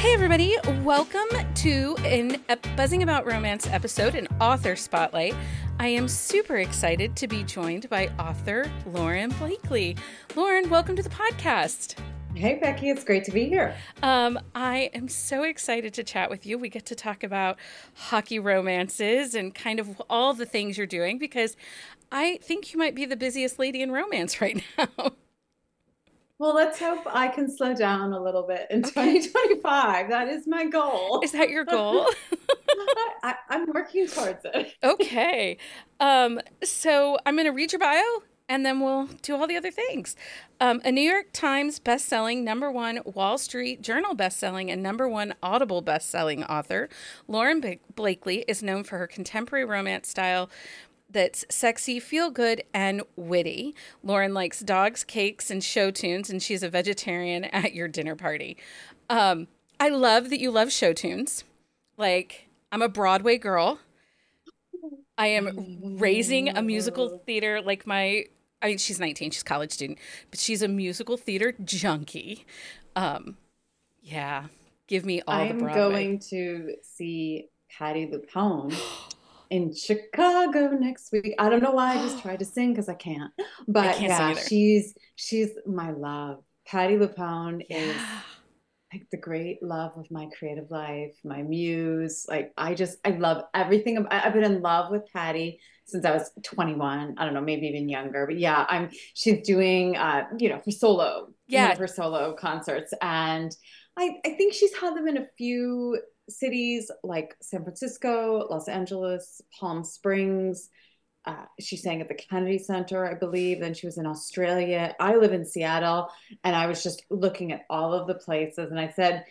Hey everybody, welcome to a Buzzing About Romance episode, an author spotlight. I am super excited to be joined by author Lauren Blakely. Lauren, welcome to the podcast. Hey Becky, it's great to be here. I am so excited to chat with you. We get to talk about hockey romances and kind of all the things you're doing because I think you might be the busiest lady in romance right now. Well, let's hope I can slow down a little bit in 2025. That is my goal. Is that your goal? I'm working towards it. Okay. So I'm going to read your bio and then we'll do all the other things. A New York Times bestselling, #1 Wall Street Journal bestselling, and #1 Audible bestselling author, Lauren Blakely is known for her contemporary romance style that's sexy, feel-good, and witty. Lauren likes dogs, cakes, and show tunes, and she's a vegetarian at your dinner party. I love that you love show tunes. Like, I'm a Broadway girl. I am raising a musical theater she's 19, she's a college student, but she's a musical theater junkie. Yeah, give me all the Broadway. I'm going to see Patti LuPone in Chicago next week. I don't know why I just tried to sing because I can't. But yeah, she's my love. Patti LuPone is like the great love of my creative life, my muse. Like I love everything. I've been in love with Patti since I was 21. I don't know, maybe even younger. But yeah, she's doing her solo, one of her solo concerts. And I think she's had them in a few cities like San Francisco, Los Angeles, Palm Springs. She sang at the Kennedy Center, I believe. Then she was in Australia. I live in Seattle, and I was just looking at all of the places, and I said,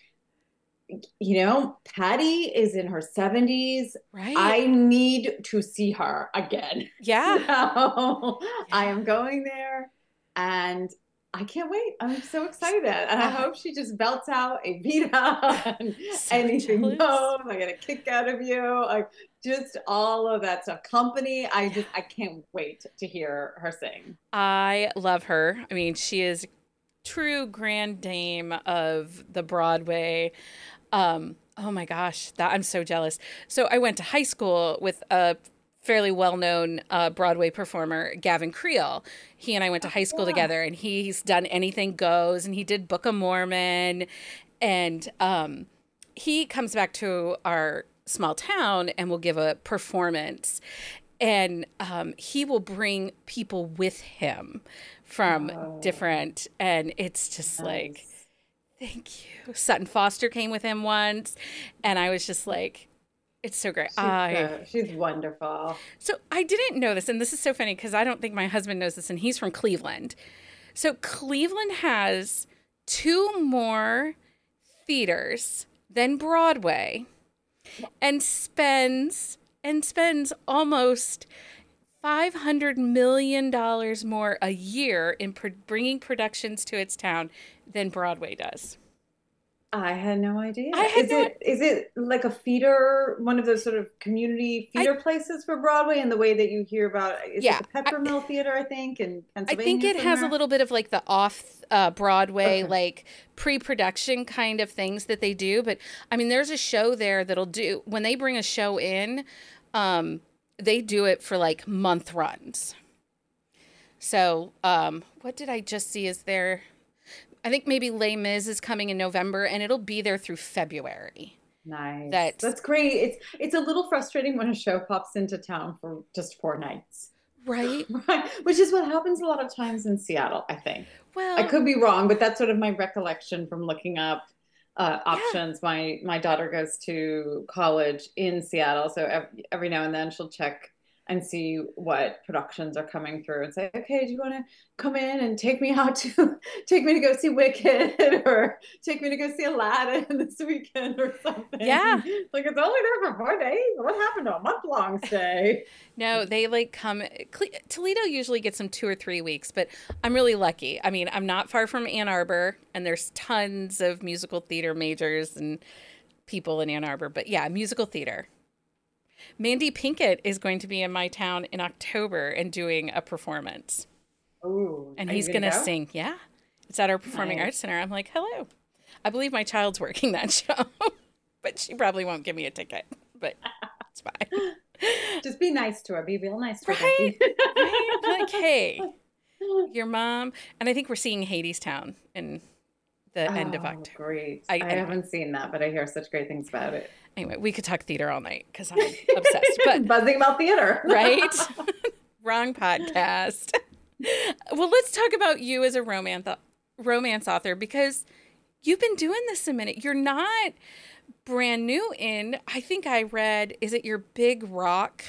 Patti is in her 70s. Right. I need to see her again. Yeah. So I am going there, and I can't wait. I'm so excited. And I hope she just belts out a Vita and so anything jealous. goes. I get a kick out of you. Like just all of that stuff. Company. I can't wait to hear her sing. I love her. I mean, she is true grand dame of the Broadway. Oh my gosh, I'm so jealous. So I went to high school with a fairly well-known Broadway performer, Gavin Creel. He and I went to high school together, and he's done Anything Goes, and he did Book of Mormon. And he comes back to our small town and will give a performance. And he will bring people with him from different, and it's just like, thank you. Sutton Foster came with him once, and I was just like, it's so great. She's wonderful. So I didn't know this, and this is so funny because I don't think my husband knows this, and he's from Cleveland. So Cleveland has 2 more theaters than Broadway, and spends almost $500 million more a year in bringing productions to its town than Broadway does. I had no idea. Is it like a feeder, one of those sort of community feeder places for Broadway in the way that you hear about? Is it the Peppermill Theater, I think, in Pennsylvania? I think it has a little bit of like the off Broadway, like pre-production kind of things that they do. But I mean, there's a show there that'll do, when they bring a show in, they do it for like month runs. So what did I just see? Is there... I think maybe Les Mis is coming in November, and it'll be there through February. Nice. That's great. It's a little frustrating when a show pops into town for just 4 nights. Right. Right. Which is what happens a lot of times in Seattle, I think. Well, I could be wrong, but that's sort of my recollection from looking up options. Yeah. My daughter goes to college in Seattle, so every now and then she'll check and see what productions are coming through and say, okay, do you want to come in and take me to go see Wicked or take me to go see Aladdin this weekend or something? Yeah. Like, it's only there for 4 days. What happened to a month-long stay? No, they like come. Toledo usually gets them 2 or 3 weeks, but I'm really lucky. I mean, I'm not far from Ann Arbor, and there's tons of musical theater majors and people in Ann Arbor. But yeah, musical theater. Mandy Pinkett is going to be in my town in October and doing a performance. Ooh, and he's going to sing. Yeah. It's at our Performing Arts Center. I'm like, hello. I believe my child's working that show, but she probably won't give me a ticket, but it's fine. Just be nice to her. Be real nice to her, Right? Becky. Right? Like, hey, your mom, and I think we're seeing Hadestown in the end of Oh, October. great. I Anyway, haven't seen that, but I hear such great things about it. anyway, we could talk theater all night because I'm obsessed. But Buzzing about theater. right? Wrong podcast. Well, let's talk about you as a romance author because you've been doing this a minute. You're not brand new in, I think I read, is it your Big Rock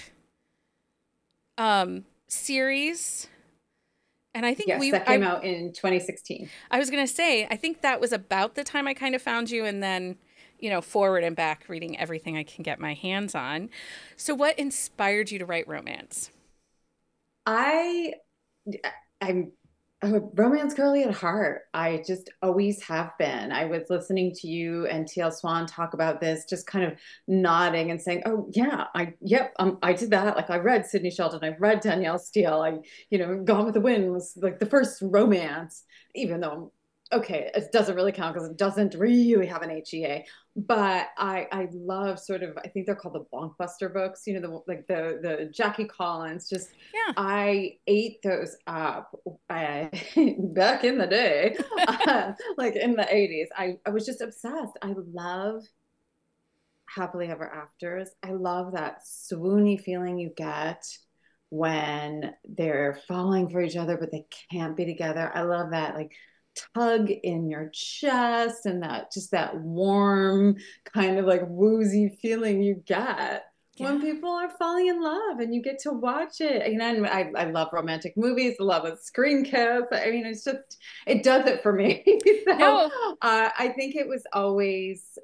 series? And I think yes, that came out in 2016. I was going to say, I think that was about the time I kind of found you, and then, forward and back reading everything I can get my hands on. So what inspired you to write romance? I'm a romance girly at heart. I just always have been. I was listening to you and TL Swan talk about this, just kind of nodding and saying, "Oh yeah, I did that. Like I read Sidney Sheldon, I read Danielle Steele. Gone with the Wind was like the first romance, even though." Okay, it doesn't really count because it doesn't really have an HEA. But I love sort of, I think they're called the Blockbuster books, the Jackie Collins. Just Yeah. I ate those up back in the day, like in the 80s. I was just obsessed. I love happily ever afters. I love that swoony feeling you get when they're falling for each other, but they can't be together. I love that like tug in your chest and that warm kind of like woozy feeling you get when people are falling in love and you get to watch it. And I love romantic movies. I love a screen kiss. I mean, it's just, it does it for me. So No. I think it was always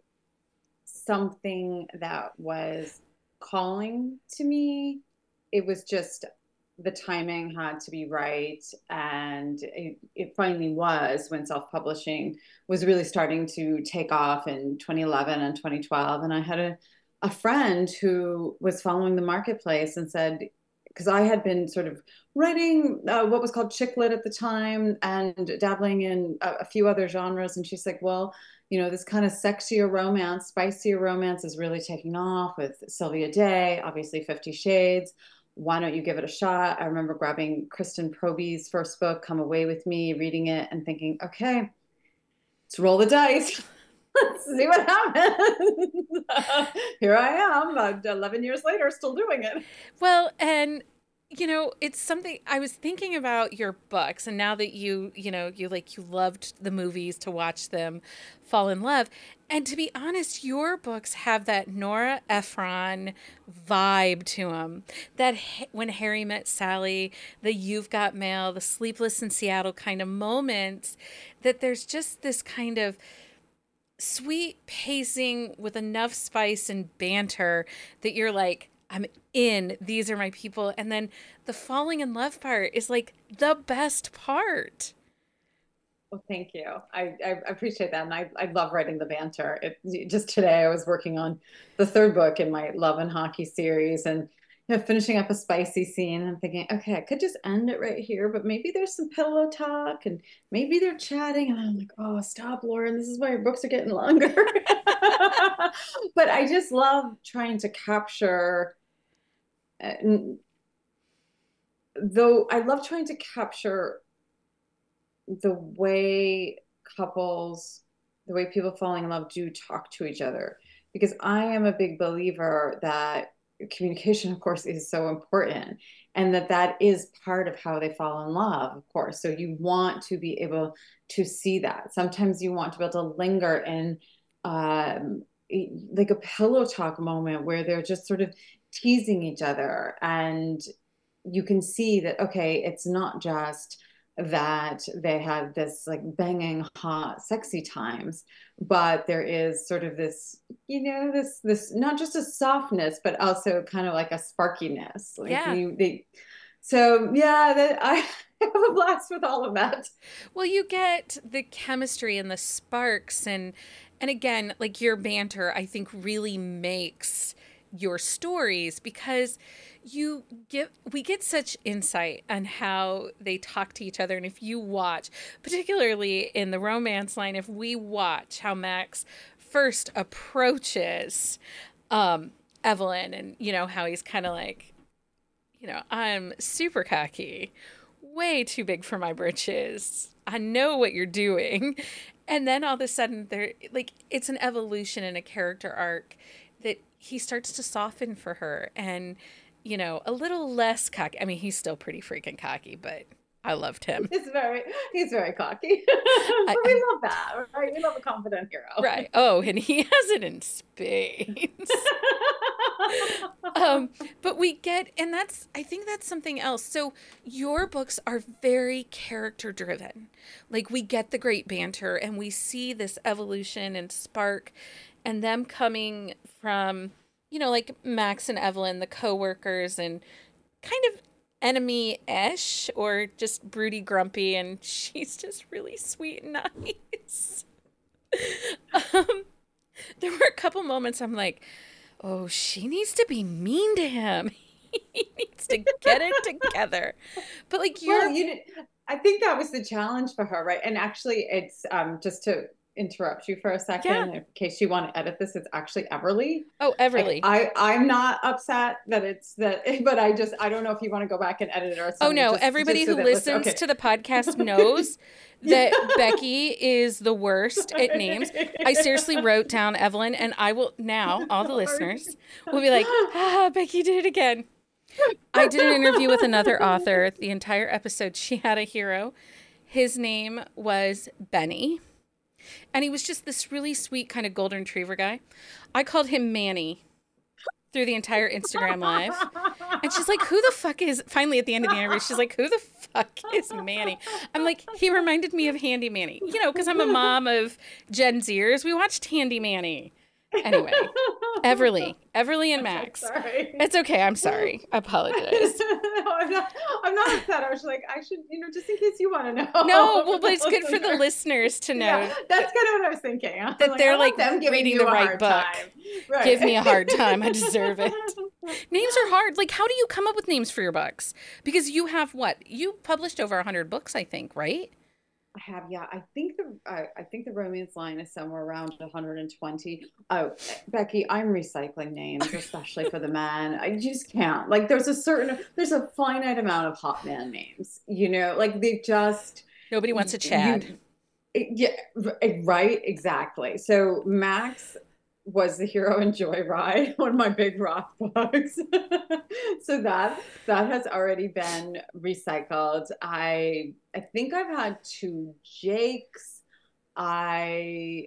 something that was calling to me. It was just the timing had to be right. And it finally was when self-publishing was really starting to take off in 2011 and 2012. And I had a friend who was following the marketplace and said, because I had been sort of writing what was called chick lit at the time and dabbling in a few other genres. And she's like, well, this kind of sexier romance, spicier romance is really taking off with Sylvia Day, obviously 50 Shades. Why don't you give it a shot? I remember grabbing Kristen Proby's first book, Come Away With Me, reading it and thinking, okay, let's roll the dice. Let's see what happens. Here I am, about 11 years later, still doing it. Well, and it's something I was thinking about your books, and now that you loved the movies to watch them fall in love. And to be honest, your books have that Nora Ephron vibe to them. That When Harry Met Sally, the You've Got Mail, the Sleepless in Seattle kind of moments, that there's just this kind of sweet pacing with enough spice and banter that you're like, I'm in. These are my people. And then the falling in love part is like the best part. Well, thank you. I appreciate that. And I love writing the banter. Just today I was working on the third book in my Love and Hockey series and finishing up a spicy scene. I'm thinking, okay, I could just end it right here, but maybe there's some pillow talk and maybe they're chatting. And I'm like, oh, stop, Lauren. This is why your books are getting longer. But I just love trying to capture though I love trying to capture the way people falling in love do talk to each other. Because I am a big believer that communication, of course, is so important and that is part of how they fall in love, of course. So you want to be able to see that. Sometimes you want to be able to linger in like a pillow talk moment where they're just sort of teasing each other and you can see that, okay, it's not just that they had this like banging hot sexy times, but there is sort of this this not just a softness but also kind of like a sparkiness like so yeah, I have a blast with all of that. Well, you get the chemistry and the sparks and again, like your banter I think really makes your stories, because we get such insight on how they talk to each other. And if you watch, particularly in the romance line, if we watch how Max first approaches Evelyn, and how he's kind of like, I'm super cocky, way too big for my britches, I know what you're doing. And then all of a sudden it's an evolution in a character arc that he starts to soften for her, and a little less cocky. I mean, he's still pretty freaking cocky, but I loved him. He's very cocky. But we love that, right? We love a confident hero. Right. Oh, and he has it in spades. But we get, and I think that's something else. So your books are very character driven. Like, we get the great banter, and we see this evolution and spark, and them coming from, like Max and Evelyn, the co-workers, and kind of enemy-ish, or just broody grumpy, and she's just really sweet and nice. There were a couple moments I'm like, oh, she needs to be mean to him. He needs to get it together. But like, I think that was the challenge for her, right? And actually, it's just to interrupt you for a second, in case you want to edit this, it's actually Everly. Oh, Everly. I'm not upset that it's that, but I don't know if you want to go back and edit it or something. Oh no, everybody who listens to the podcast knows that Becky is the worst at names. I seriously wrote down Evelyn, and I will now, all the listeners will be like, Becky did it again. I did an interview with another author. The entire episode, she had a hero. His name was Benny. And he was just this really sweet kind of golden retriever guy. I called him Manny through the entire Instagram live. And she's like, who the fuck is, finally at the end of the interview, she's like, who the fuck is Manny? I'm like, he reminded me of Handy Manny. Because I'm a mom of Gen Zers. We watched Handy Manny. Anyway, Everly and Max. Sorry. It's okay. I'm sorry. I apologize. No, I'm not upset. I was like, I should, just in case you want to know. No, well, but it's good for the listeners to know. Yeah, that's kind of what I was thinking. That they're like reading the right book. Right. Give me a hard time. I deserve it. Names are hard. Like, how do you come up with names for your books? Because you have you published over 100 books, I think, right? I have, yeah. I think the romance line is somewhere around 120. Oh, Becky, I'm recycling names, especially for the men. I just can't. Like, there's a finite amount of hot man names. Like they just nobody wants a Chad. Yeah, right, exactly. So Max was the hero in Joyride, one of my big rock books. So that has already been recycled. I think I've had 2 Jakes. I've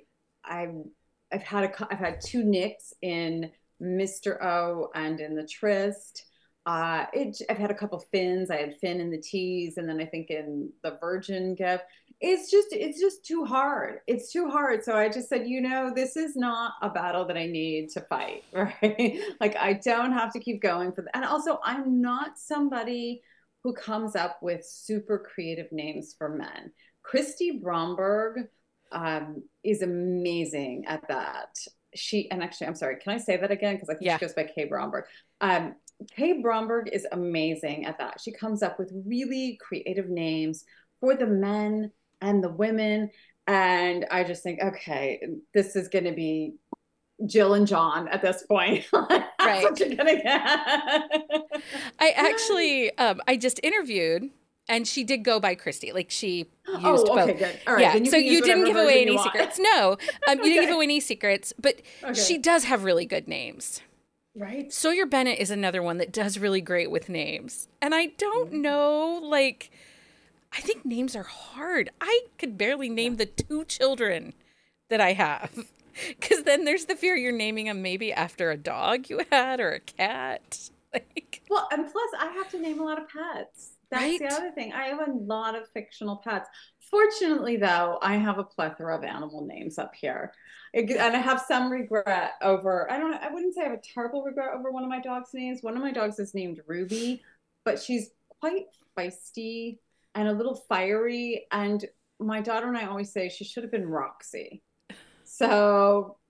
had 2 Nicks in Mr. O and in the Tryst. I've had a couple Finns. I had Finn in the Tease, and then I think in the Virgin gift. It's just too hard. It's too hard. So I just said, this is not a battle that I need to fight, right? Like, I don't have to keep going for that. And also, I'm not somebody who comes up with super creative names for men. Christy Bromberg is amazing at that. And actually, I'm sorry, can I say that again? Because I think she goes by Kay Bromberg. Kay Bromberg is amazing at that. She comes up with really creative names for the men and the women. And I just think, okay, this is going to be Jill and John at this point. That's right. What you're gonna get. I actually, I just interviewed, and she did go by Christy. Like, she used both. Good. All right. Yeah. So you didn't give away any secrets. No, you didn't give away any secrets, but she does have really good names. Right. Sawyer Bennett is another one that does really great with names. And I don't know, I think names are hard. I could barely name the 2 children that I have. Because then there's the fear you're naming them maybe after a dog you had or a cat. Well, and plus I have to name a lot of pets. That's right? The other thing. I have a lot of fictional pets. Fortunately, though, I have a plethora of animal names up here. And I have some regret over, I wouldn't say I have a terrible regret over one of my dog's names. One of my dogs is named Ruby, but she's quite feisty and a little fiery. And my daughter and I always say she should have been Roxy. So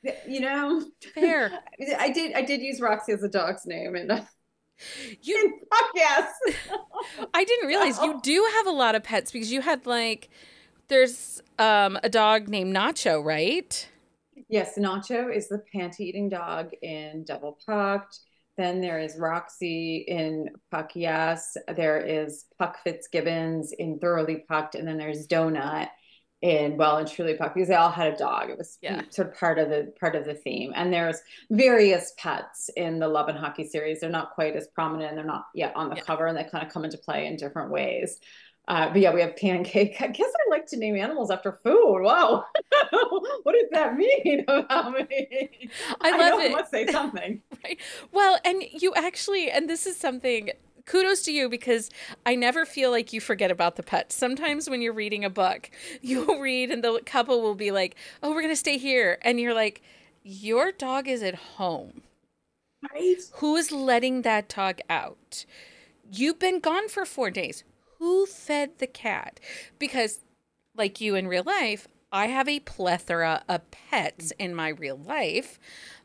You know, Fair. I did use Roxy as a dog's name You, yes. I didn't realize you do have a lot of pets because you had like, there's a dog named Nacho, right? Yes, Nacho is the panty-eating dog in Double Pucked. Then there is Roxy in Puck Yes. There is Puck Fitzgibbons in Thoroughly Pucked, and then there's Donut in Well and Truly Pucked because they all had a dog. It was Yeah. sort of part of the theme. And there's various pets in the Love and Hockey series. They're not quite as prominent, and they're not yet on the Yeah. cover, and they kind of come into play in different ways. But yeah, we have Pancake. I guess I like to name animals after food. Wow. What does that mean about me? I I love know I it. must say something. Right. Well, and you actually, and this is something, kudos to you because I never feel like you forget about the pets. Sometimes when you're reading a book, you'll read and the couple will be like, oh, we're going to stay here. And you're like, your dog is at home. Right? Who is letting that dog out? You've been gone for 4 days. Who fed the cat? Because, like you in real life, I have a plethora of pets in my real life.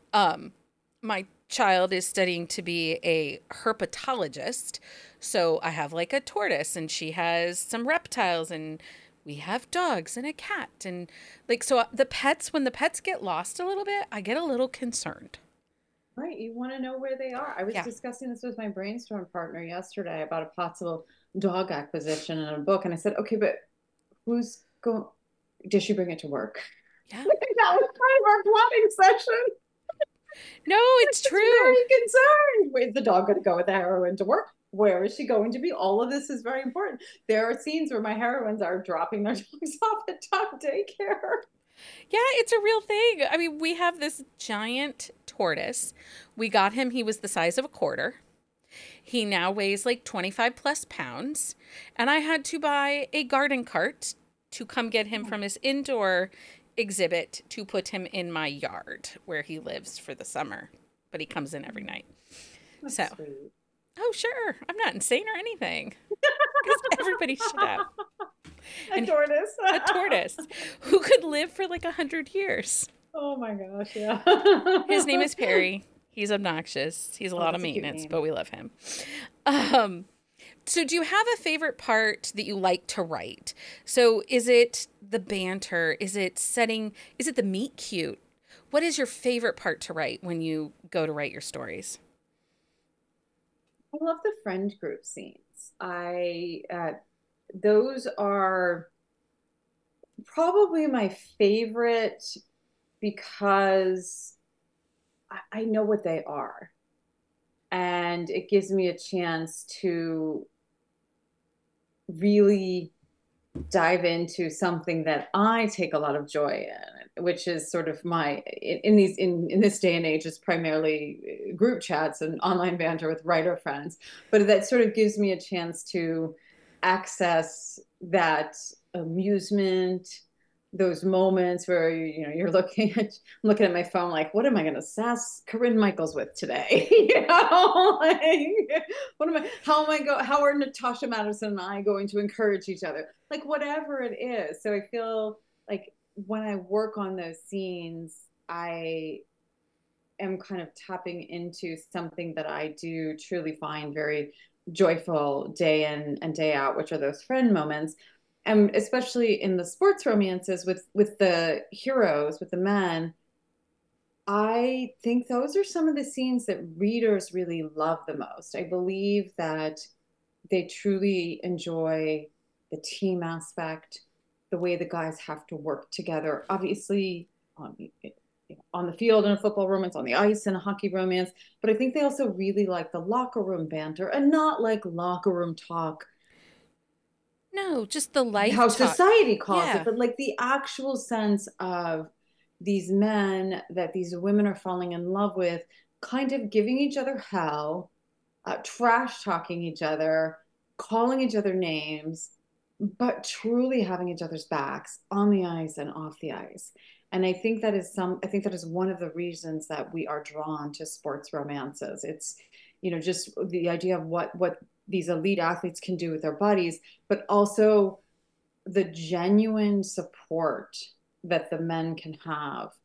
My child is studying to be a herpetologist. So I have like a tortoise and she has some reptiles and we have dogs and a cat. And like, so the pets, when the pets get lost a little bit, I get a little concerned. Right. You want to know where they are. I was Yeah. discussing this with my brainstorm partner yesterday about a possible dog acquisition in a book. And I said, okay, but who's going, did she bring it to work? Yeah. That was kind of our plotting session. No, it's Just true. very concerned. Where's the dog going to go with the heroine to work? Where is she going to be? All of this is very important. There are scenes where my heroines are dropping their dogs off at dog daycare. Yeah, it's a real thing. I mean, we have this giant tortoise. We got him, he was the size of a quarter. He now weighs like 25 plus pounds. And I had to buy a garden cart to come get him from his indoor exhibit to put him in my yard where he lives for the summer. But he comes in every night. That's So, sweet. oh, sure. I'm not insane or anything. Because everybody should have. A And tortoise. a tortoise who could live for like 100 years. Oh my gosh, yeah. His name is Perry. He's obnoxious. He's a lot of That's a cute maintenance, name. but we love him. Um, so do you have a favorite part that you like to write? So is it the banter? Is it setting? Is it the meet cute? What is your favorite part to write when you go to write your stories? I love the friend group scenes. I those are probably my favorite because I know what they are. And it gives me a chance to really dive into something that I take a lot of joy in, which is sort of my in this day and age, it's primarily group chats and online banter with writer friends, but that sort of gives me a chance to access that amusement, those moments where you're looking at my phone like, what am I going to sass Corinne Michaels with today? Like, how are Natasha Madison and I going to encourage each other? Like whatever it is. So I feel like when I work on those scenes, I am kind of tapping into something that I do truly find very joyful day in and day out, which are those friend moments. And especially in the sports romances with the heroes, with the men, I think those are some of the scenes that readers really love the most. I believe that they truly enjoy the team aspect, the way the guys have to work together. Obviously, on the field in a football romance, on the ice in a hockey romance, but I think they also really like the locker room banter and not like locker room talk, No, just the life how talk. society calls it, Yeah. but like the actual sense of these men that these women are falling in love with, kind of giving each other hell, trash talking each other, calling each other names, but truly having each other's backs on the ice and off the ice. And I think that is one of the reasons that we are drawn to sports romances. It's, just the idea of what these elite athletes can do with their bodies, but also the genuine support that the men can have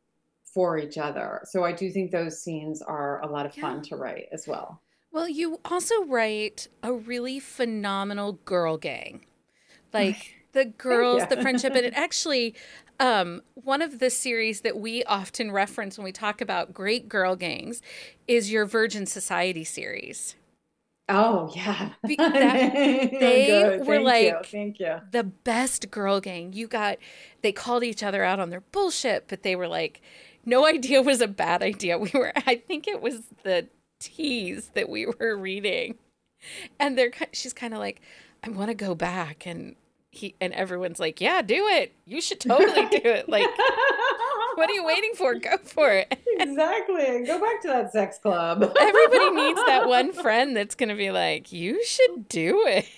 for each other. So I do think those scenes are a lot of Yeah. fun to write as well. Well, you also write a really phenomenal girl gang. Like the Thank girls, you. the friendship, and it actually, one of the series that we often reference when we talk about great girl gangs is your Virgin Society series. Oh yeah. That they Good. were Thank you. like Thank you. the best girl gang. They called each other out on their bullshit, but they were like, no idea was a bad idea. I think it was the tease that we were reading, and she's kind of like, I want to go back, and everyone's like, yeah, do it. You should totally do it. Like, what are you waiting for? Go for it. Exactly. Go back to that sex club. Everybody needs that one friend that's going to be like, you should do it.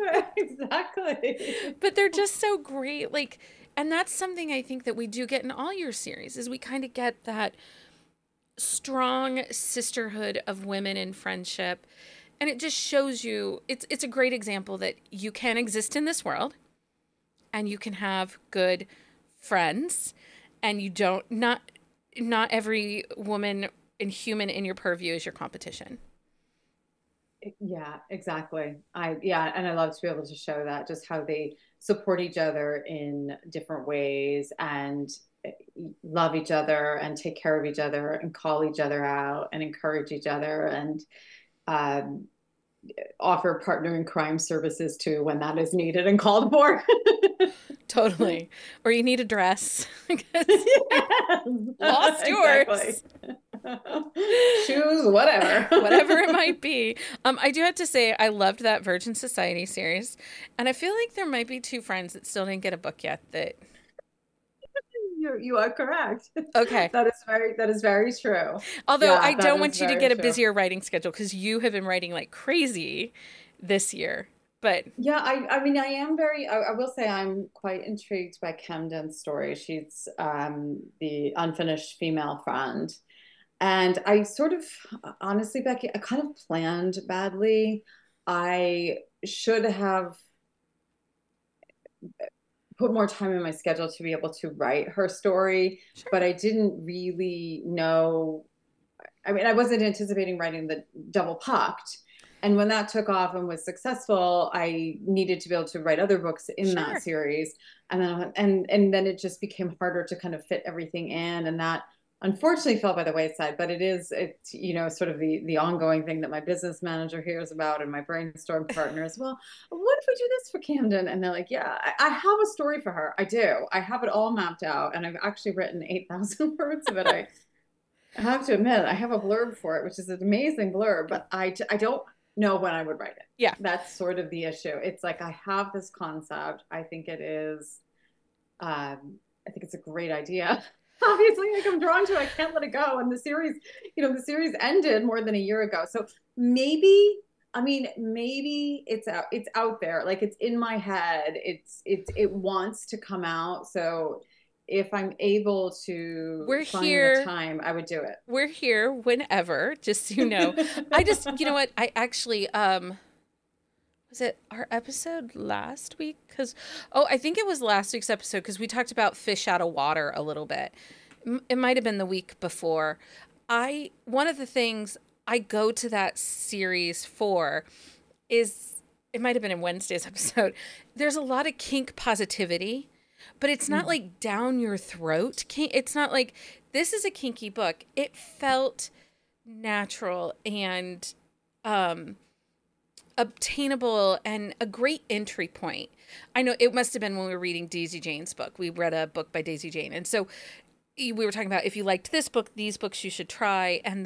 Exactly. But they're just so great. Like, and that's something I think that we do get in all your series is we kind of get that strong sisterhood of women in friendship. And it just shows you it's a great example that you can exist in this world and you can have good friends and you don't not every woman and human in your purview is your competition. Yeah, exactly. And I love to be able to show that just how they support each other in different ways and love each other and take care of each other and call each other out and encourage each other and um, offer partner in crime services too when that is needed and called for. Totally. Or you need a dress because Yes, lost exactly. yours. Shoes, whatever. Whatever it might be. I do have to say, I loved that Virgin Society series. And I feel like there might be two friends that still didn't get a book yet that. You are correct. Okay. That is very true. Although Yeah, I that don't is want you to very get a true. busier writing schedule because you have been writing like crazy this year. But Yeah, I mean, I am I will say I'm quite intrigued by Camden's story. She's the unfinished female friend. And I sort of, honestly, Becky, I kind of planned badly. I should have put more time in my schedule to be able to write her story, sure. but I didn't really know. I mean, I wasn't anticipating writing the Double Pucked. And when that took off and was successful, I needed to be able to write other books in that Sure. series. And then it just became harder to kind of fit everything in. And that unfortunately fell by the wayside. But it's sort of the ongoing thing that my business manager hears about and my brainstorm partners. Well, what if we do this for Camden? And they're like, yeah, I have a story for her. I do. I have it all mapped out, and I've actually written 8,000 words of it. I have to admit, I have a blurb for it, which is an amazing blurb, but I don't know when I would write it. Yeah. That's sort of the issue. It's like I have this concept. I think it is, I think it's a great idea. Obviously, like I'm drawn to it. I can't let it go. And the series ended more than a year ago. So maybe, I mean, maybe it's out there. Like it's in my head. It wants to come out. So if I'm able to We're find the here. time, I would do it. We're here whenever, just so you know. You know what? I actually, was it our episode last week? I think it was last week's episode because we talked about fish out of water a little bit. It might have been the week before. One of the things I go to that series for is, it might have been in Wednesday's episode. There's a lot of kink positivity, but it's not like down your throat. It's not like this is a kinky book. It felt natural and obtainable and a great entry point. I know it must have been when we were reading Daisy Jane's book. We read a book by Daisy Jane. And so we were talking about if you liked this book, these books you should try. And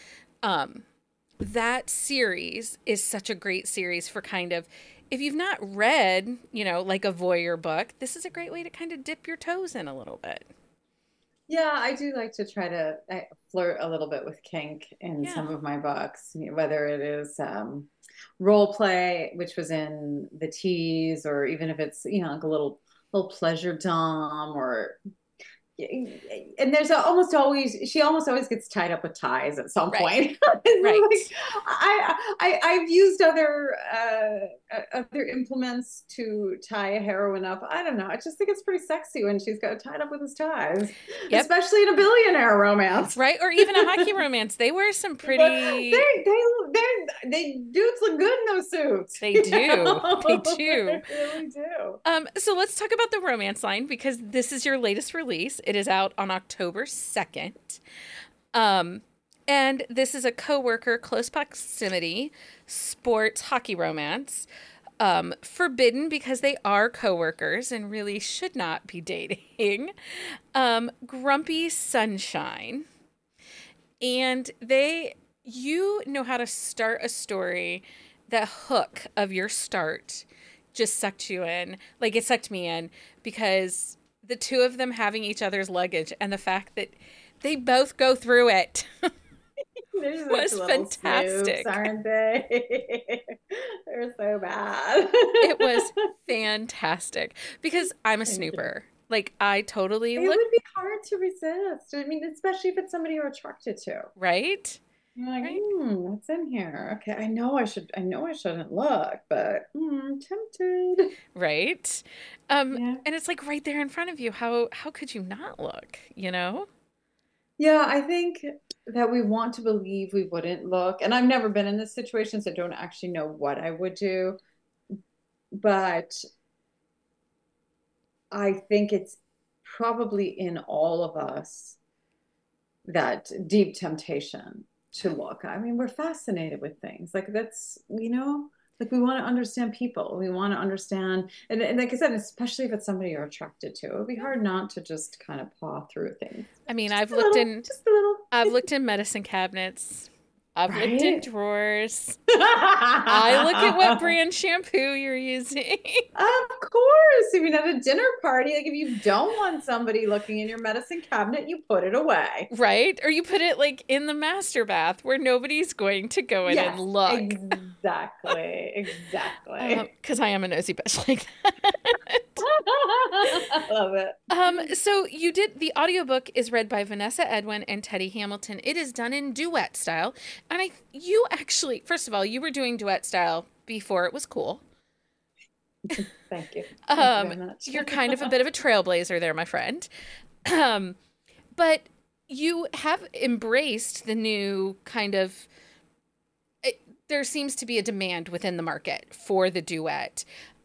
that series is such a great series for kind of, if you've not read, like a voyeur book, this is a great way to kind of dip your toes in a little bit. Yeah, I do like to try to flirt a little bit with kink in some of my books, whether it is role play, which was in the tease, or even if it's like a little pleasure dom, or and there's almost always she almost always gets tied up with ties at some Right. point. Right. Like, I've used other implements to tie a heroine up. I don't know. I just think it's pretty sexy when she's got tied up with his ties, Yep. especially in a billionaire romance. Right. Or even a hockey romance. They wear some pretty. They dudes look good in those suits. They do. They They do. really do. So let's talk about the romance line because this is your latest release. It is out on October 2nd. And this is a coworker, close proximity, sports hockey romance. Forbidden because they are coworkers and really should not be dating. Grumpy Sunshine. And you know how to start a story. The hook of your start just sucked you in. Like it sucked me in because the two of them having each other's luggage and the fact that they both go through it was fantastic. Snoops, aren't they? They're so bad. It was fantastic because I'm a snooper. Like I totally it would be hard to resist. I mean, especially if it's somebody you're attracted to. Right? You're like, Right? what's in here? Okay, I know I shouldn't look, but tempted. Right? Yeah. And it's like right there in front of you. How could you not look, you know? Yeah, I think that we want to believe we wouldn't look. And I've never been in this situation, so I don't actually know what I would do. But I think it's probably in all of us that deep temptation to look. I mean, we're fascinated with things. Like that's, like we want to understand people. We want to understand, and like I said, especially if it's somebody you're attracted to, it would be hard not to just kind of paw through things. I mean, Just a little. I've looked in medicine cabinets. I've looked in Right? drawers. I look at what brand shampoo you're using. Of course. I mean, at a dinner party, like if you don't want somebody looking in your medicine cabinet, you put it away. Right? Or you put it like in the master bath where nobody's going to go in and look. Exactly. Exactly. Because I am a nosy bitch like that. I love it. So the audiobook is read by Vanessa Edwin and Teddy Hamilton. It is done in duet style. And you actually, first of all, you were doing duet style before it was cool. Thank you. Thank you very much. You're kind of a bit of a trailblazer there, my friend. But you have embraced the new kind of, there seems to be a demand within the market for the duet.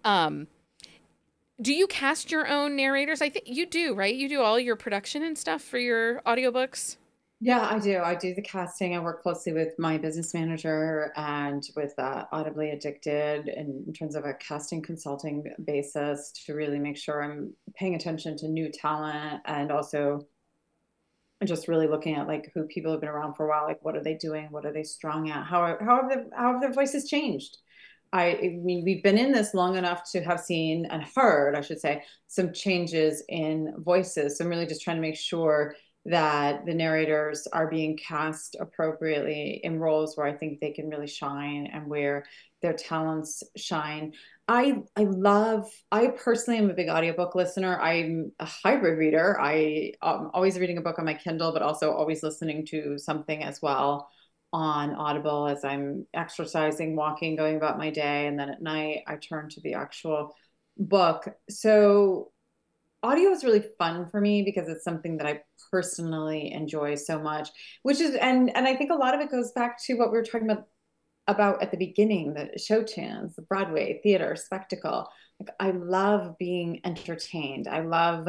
Do you cast your own narrators? I think you do, right? You do all your production and stuff for your audiobooks? Yeah, I do. I do the casting. I work closely with my business manager and with Audibly Addicted in terms of a casting consulting basis to really make sure I'm paying attention to new talent and also just really looking at like who people have been around for a while, like what are they doing, what are they strong at, how have their voices changed. I mean, we've been in this long enough to have seen and heard, I should say, some changes in voices. So I'm really just trying to make sure that the narrators are being cast appropriately in roles where I think they can really shine and where their talents shine. I personally am a big audiobook listener. I'm a hybrid reader. I'm always reading a book on my Kindle, but also always listening to something as well on Audible as I'm exercising, walking, going about my day. And then at night, I turn to the actual book. So audio is really fun for me because it's something that I personally enjoy so much, which is, and I think a lot of it goes back to what we were talking about at the beginning, the show tunes, the Broadway, theater, spectacle. Like I love being entertained. I love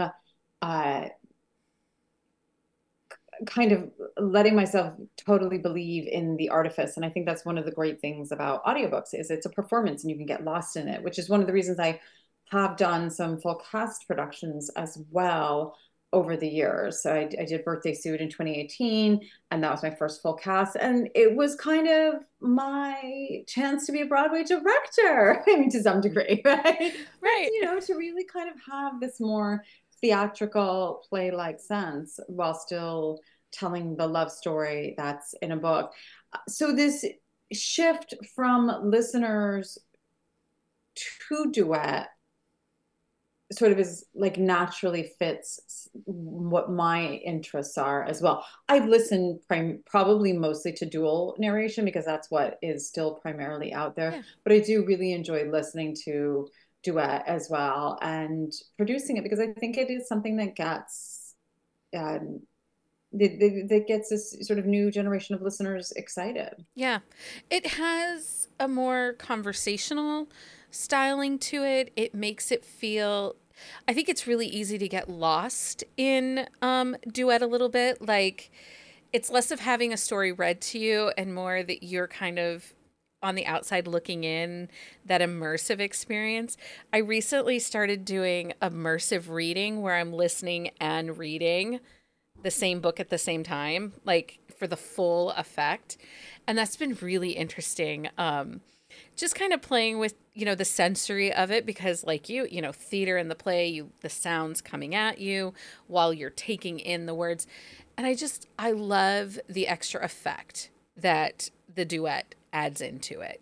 kind of letting myself totally believe in the artifice. And I think that's one of the great things about audiobooks is it's a performance and you can get lost in it, which is one of the reasons I have done some full cast productions as well over the years. So I did Birthday Suit in 2018, and that was my first full cast. And it was kind of my chance to be a Broadway director, I mean, to some degree, right? Right. To really kind of have this more theatrical play-like sense while still telling the love story that's in a book. So this shift from listeners to duet sort of is like naturally fits what my interests are as well. I've listened probably mostly to dual narration because that's what is still primarily out there. Yeah. But I do really enjoy listening to duet as well and producing it because I think it is something that gets um, that gets this sort of new generation of listeners excited. Yeah. It has a more conversational styling to it. It makes it feel, I think it's really easy to get lost in duet a little bit. Like it's less of having a story read to you and more that you're kind of on the outside looking in, that immersive experience. I recently started doing immersive reading where I'm listening and reading the same book at the same time, like for the full effect. And that's been really interesting. Just kind of playing with, the sensory of it because like theater and the play, the sounds coming at you while you're taking in the words. And I love the extra effect that the duet adds into it.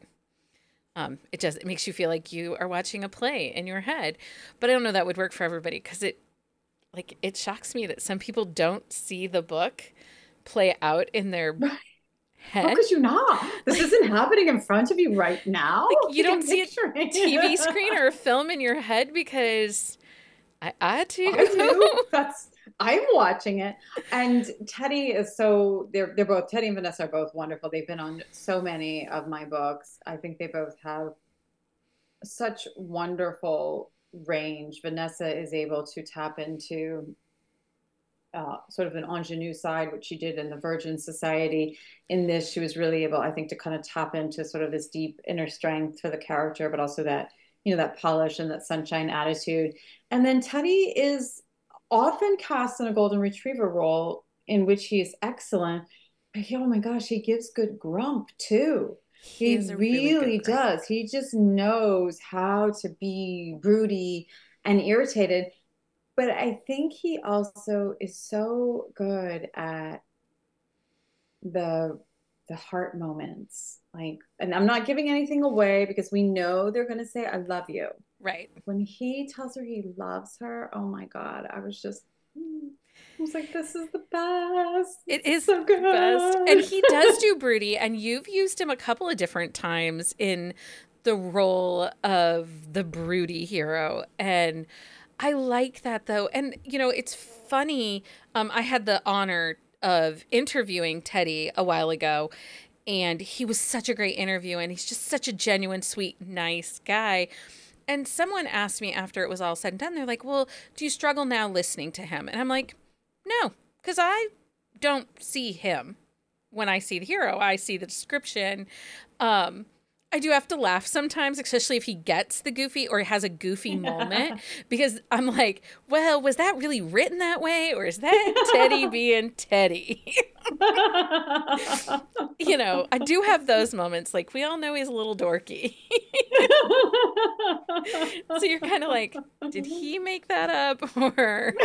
It makes you feel like you are watching a play in your head, but I don't know that would work for everybody because it shocks me that some people don't see the book play out in their Right. How head. could you not? This isn't happening in front of you right now. Like you Like don't I'm see a picturing. TV screen or a film in your head because I I do. do. I'm watching it. And Teddy is they're both Teddy and Vanessa are both wonderful. They've been on so many of my books. I think they both have such wonderful range. Vanessa is able to tap into sort of an ingenue side, which she did in the Virgin Society. In this, she was really able, I think, to kind of tap into sort of this deep inner strength for the character, but also that, that polish and that sunshine attitude. And then Teddy is often cast in a golden retriever role in which he is excellent. But oh my gosh, he gives good grump too. He is He a really good really grump. does. He just knows how to be broody and irritated, but I think he also is so good at the the heart moments. Like, and I'm not giving anything away because we know they're going to say I love you. Right. When he tells her he loves her, oh my God, I was like, this is the best. This It is is so the best. And good. he does do broody, and you've used him a couple of different times in the role of the broody hero. And I like that though. And it's funny. I had the honor of interviewing Teddy a while ago, and he was such a great interview, and he's just such a genuine, sweet, nice guy. And someone asked me after it was all said and done, they're like, well, do you struggle now listening to him? And I'm like, no, because I don't see him when I see the hero. I see the description. Um, I do have to laugh sometimes, especially if he gets the goofy or has a goofy moment, because I'm like, well, was that really written that way? Or is that Teddy being Teddy? I do have those moments. Like, we all know he's a little dorky. So you're kind of like, did he make that up? Or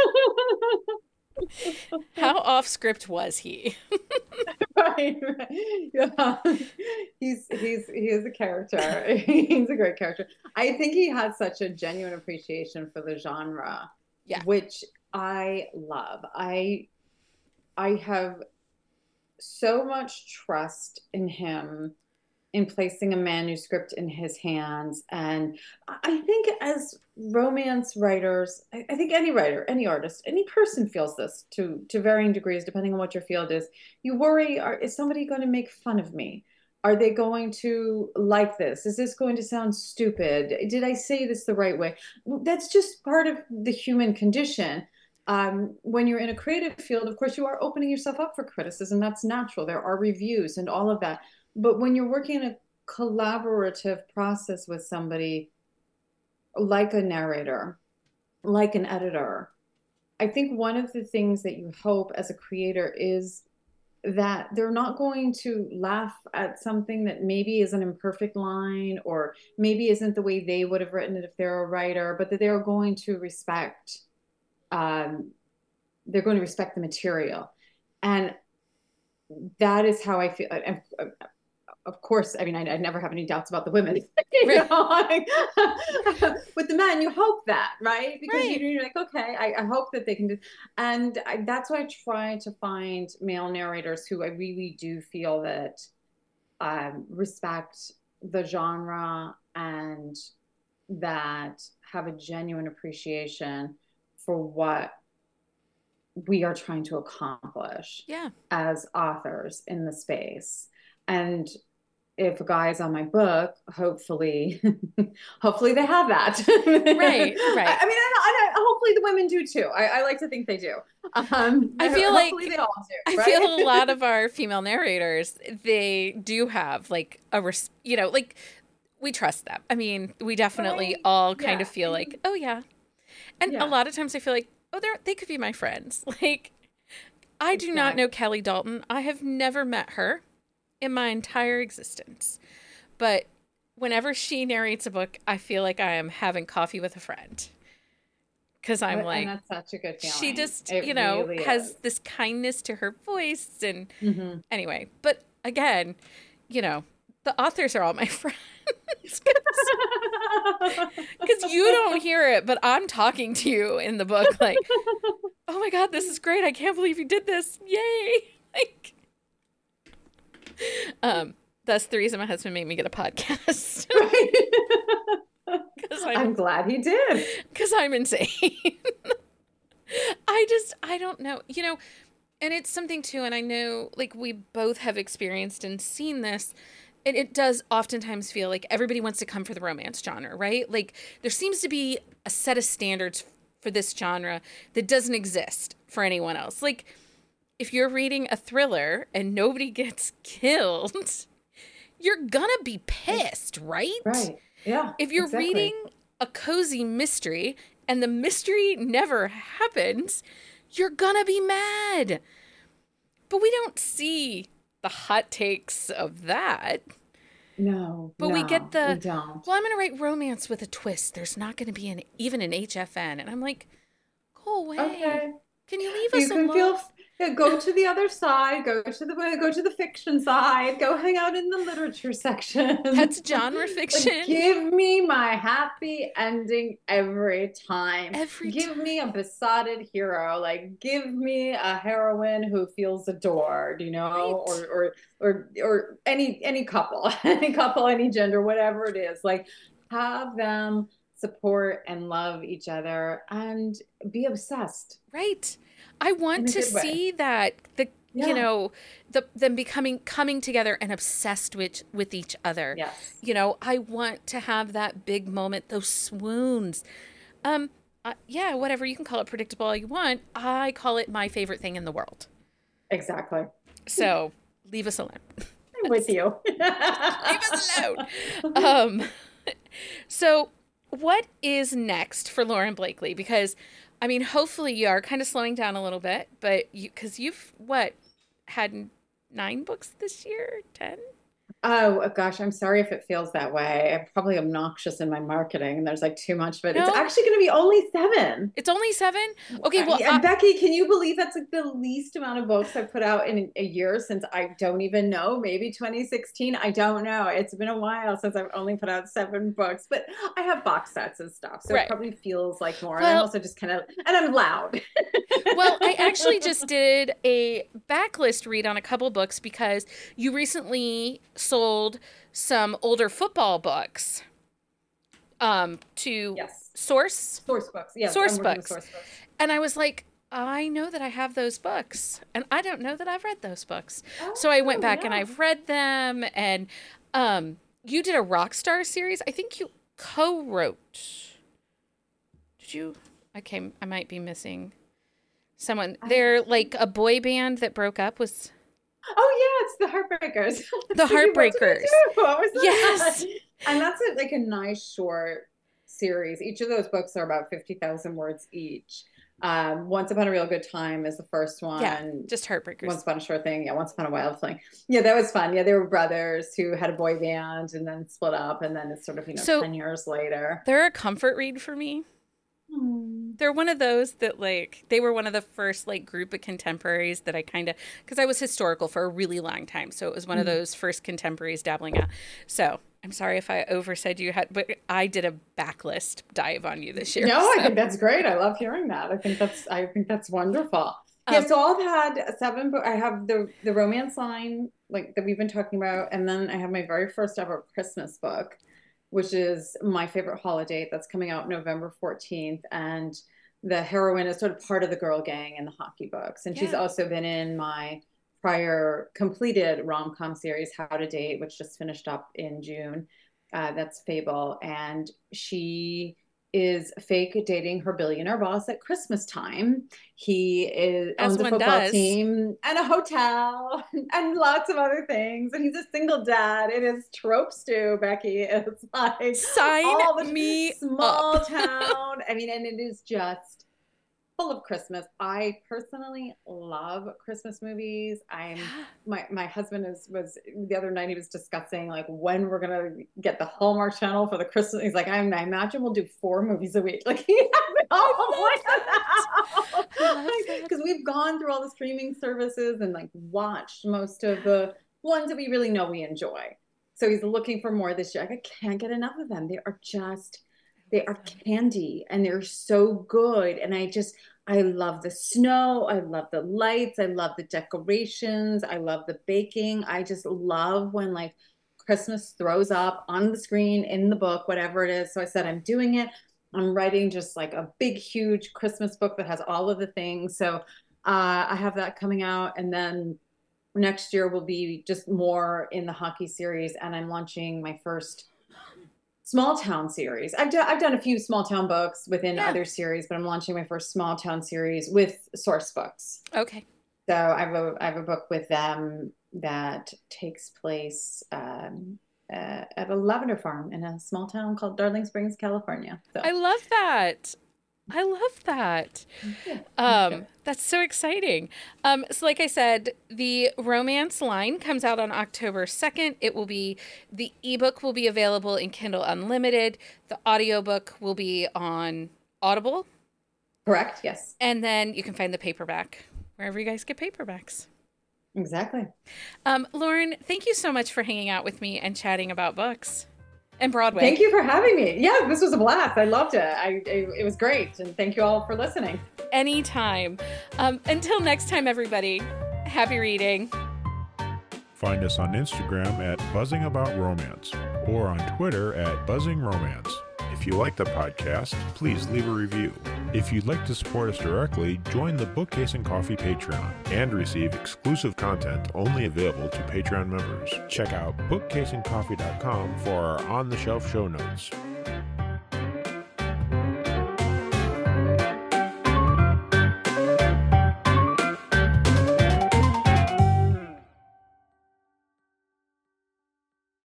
how off script was he? Right. Yeah. He is a character. He's a great character. I think he has such a genuine appreciation for the genre, Yeah. which I love. I have so much trust in him in placing a manuscript in his hands. And I think as romance writers, I think any writer, any artist, any person feels this to varying degrees, depending on what your field is. You worry, is somebody going to make fun of me? Are they going to like this? Is this going to sound stupid? Did I say this the right way? That's just part of the human condition. When you're in a creative field, of course, you are opening yourself up for criticism. That's natural. There are reviews and all of that. But when you're working in a collaborative process with somebody like a narrator, like an editor, I think one of the things that you hope as a creator is that they're not going to laugh at something that maybe is an imperfect line or maybe isn't the way they would have written it if they're a writer, but that they're going to respect um, the material. And that is how I feel. of course, I mean, I never have any doubts about the women. You know, like, with the men, you hope that, right? Because you're like, okay, I hope that they can do. And that's why I try to find male narrators who I really do feel that respect the genre and that have a genuine appreciation for what we are trying to accomplish as authors in the space. And if a guy is on my book, hopefully, hopefully they have that. Right. I mean, hopefully the women do too. I like to think they do. I feel like they all do. Right? I feel a lot of our female narrators, they do have like like we trust them. I mean, we definitely all kind of feel like, oh yeah. And a lot of times I feel like, oh, they could be my friends. Like, I do not know Kelly Dalton. I have never met her in my entire existence. But whenever she narrates a book, I feel like I am having coffee with a friend. Because I'm like, and that's such a good feeling. She just, really has this kindness to her voice. And anyway, but again, the authors are all my friends. Because you don't hear it, but I'm talking to you in the book like, oh my God, this is great. I can't believe you did this. Yay. Like, that's the reason my husband made me get a podcast. I'm glad he did. Because I'm insane. I don't know. And it's something too, and I know like we both have experienced and seen this. And it does oftentimes feel like everybody wants to come for the romance genre, right? Like there seems to be a set of standards for this genre that doesn't exist for anyone else. Like if you're reading a thriller and nobody gets killed, you're gonna be pissed, right? Right. Yeah. If you're reading a cozy mystery and the mystery never happens, you're gonna be mad. But we don't see the hot takes of that. No. But we get the, we don't. Well, I'm going to write romance with a twist. There's not going to be even an HFN. And I'm like, go away. Okay. Can you leave us alone? Go to the other side. Go to the fiction side. Go hang out in the literature section. That's genre fiction. Like, give me my happy ending every time. Give me a besotted hero. Like give me a heroine who feels adored. Right. or any couple, any gender, whatever it is. Like have them support and love each other and be obsessed. Right. I want to see that them coming together and obsessed with each other. Yes. I want to have that big moment, those swoons. Whatever, you can call it predictable all you want. I call it my favorite thing in the world. Exactly. So leave us alone. I'm with you. Leave us alone. So what is next for Lauren Blakely? Because I mean, hopefully you are kind of slowing down a little bit, but because you've had 9 books this year, 10? Oh gosh, I'm sorry if it feels that way. I'm probably obnoxious in my marketing and there's like too much, but it's actually going to be only 7. It's only 7? Okay, well, Becky, can you believe that's like the least amount of books I've put out in a year since I don't even know, maybe 2016. I don't know. It's been a while since I've only put out 7 books, but I have box sets and stuff. So it probably feels like more. And I'm also just and I'm loud. Well, I actually just did a backlist read on a couple books because you recently sold some older football books to Source Books. Yes, Source Books. And I was like, I know that I have those books and I don't know that I've read those books. So I went back and I've read them. And you did a Rockstar series. I think you co-wrote. Did you? I might be missing someone. They're like a boy band that broke up. Was Oh yeah, it's the Heartbreakers. The Heartbreakers. What was that? Yes. And that's like a nice short series. Each of those books are about 50,000 words each. Once Upon a Real Good Time is the first one. Yeah, just Heartbreakers. Once Upon a Sure Thing. Yeah, Once Upon a Wild Thing. Yeah, that was fun. Yeah, they were brothers who had a boy band and then split up, and then it's sort of 10 years later. They're a comfort read for me. they're one of those that like they were one of the first like group of contemporaries that I kind of, because I was historical for a really long time, so it was one of those first contemporaries dabbling out. So I'm sorry if I oversaid you had, but I did a backlist dive on you this year. No, so. I think that's great. I love hearing that. I think that's wonderful. Yeah, so I've had 7 books. I have the romance line like that we've been talking about, and then I have my very first ever Christmas book, which is my favorite holiday. That's coming out November 14th, and the heroine is sort of part of the girl gang in the hockey books, and she's also been in my prior completed rom-com series, How to Date, which just finished up in June. That's Fable, and she is fake dating her billionaire boss at Christmas time. He owns a football team and a hotel and lots of other things. And he's a single dad. It is trope stew, Becky. It's like sign me small up. town. I mean, and it is just full of Christmas. I personally love Christmas movies. My husband was the other night, he was discussing like when we're gonna get the Hallmark Channel for the Christmas. He's like, I imagine we'll do 4 movies a week. Like he has because we've gone through all the streaming services and like watched most of the ones that we really know we enjoy. So he's looking for more this year. I can't get enough of them. They are candy and they're so good. And I love the snow. I love the lights. I love the decorations. I love the baking. I just love when like Christmas throws up on the screen, in the book, whatever it is. So I said, I'm doing it. I'm writing just like a big, huge Christmas book that has all of the things. So I have that coming out. And then next year will be just more in the hockey series. And I'm launching my first small town series. I've done a few small town books within other series, but I'm launching my first small town series with Source Books. Okay. So I have a book with them that takes place at a lavender farm in a small town called Darling Springs, California. So. I love that. I love that. That's so exciting. So like I said, the romance line comes out on October 2nd. The ebook will be available in Kindle Unlimited. The audiobook will be on Audible. Correct. Yes. And then you can find the paperback wherever you guys get paperbacks. Exactly. Lauren, thank you so much for hanging out with me and chatting about books. And Broadway. Thank you for having me. Yeah, this was a blast. I loved it. It was great. And thank you all for listening. Anytime. Until next time, everybody, happy reading. Find us on Instagram at Buzzing About Romance or on Twitter at Buzzing Romance. If you like the podcast, please leave a review. If you'd like to support us directly, join the Bookcase and Coffee Patreon and receive exclusive content only available to Patreon members. Check out bookcaseandcoffee.com for our on-the-shelf show notes.